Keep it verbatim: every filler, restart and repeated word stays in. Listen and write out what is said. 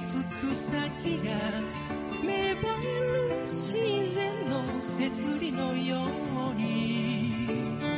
つく先が芽生える自然の摂理のように